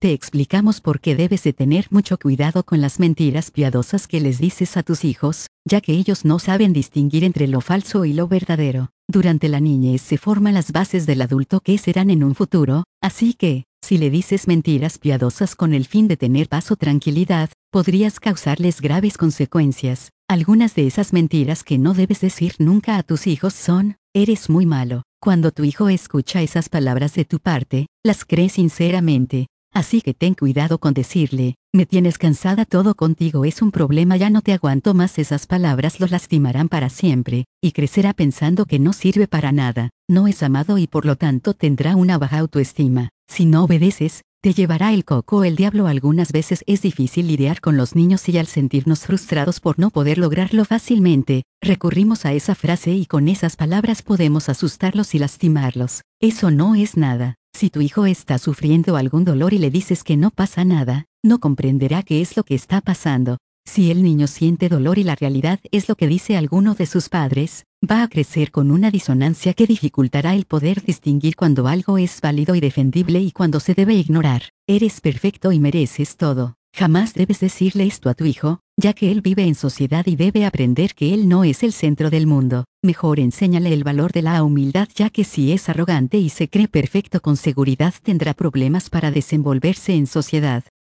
te explicamos por qué debes de tener mucho cuidado con las mentiras piadosas que les dices a tus hijos, ya que ellos no saben distinguir entre lo falso y lo verdadero. Durante la niñez se forman las bases del adulto que serán en un futuro, así que, si le dices mentiras piadosas con el fin de tener paz o tranquilidad, podrías causarles graves consecuencias. Algunas de esas mentiras que no debes decir nunca a tus hijos son: eres muy malo. Cuando tu hijo escucha esas palabras de tu parte, las cree sinceramente. Así que ten cuidado con decirle: me tienes cansada, todo contigo es un problema, ya no te aguanto más. Esas palabras lo lastimarán para siempre, y crecerá pensando que no sirve para nada, no es amado y por lo tanto tendrá una baja autoestima. Si no obedeces, te llevará el coco el diablo. Algunas veces es difícil lidiar con los niños y al sentirnos frustrados por no poder lograrlo fácilmente, recurrimos a esa frase y con esas palabras podemos asustarlos y lastimarlos. Eso no es nada. Si tu hijo está sufriendo algún dolor y le dices que no pasa nada, no comprenderá qué es lo que está pasando. Si el niño siente dolor y la realidad es lo que dice alguno de sus padres, va a crecer con una disonancia que dificultará el poder distinguir cuando algo es válido y defendible y cuando se debe ignorar. Eres perfecto y mereces todo. Jamás debes decirle esto a tu hijo, ya que él vive en sociedad y debe aprender que él no es el centro del mundo. Mejor enséñale el valor de la humildad, ya que si es arrogante y se cree perfecto con seguridad tendrá problemas para desenvolverse en sociedad.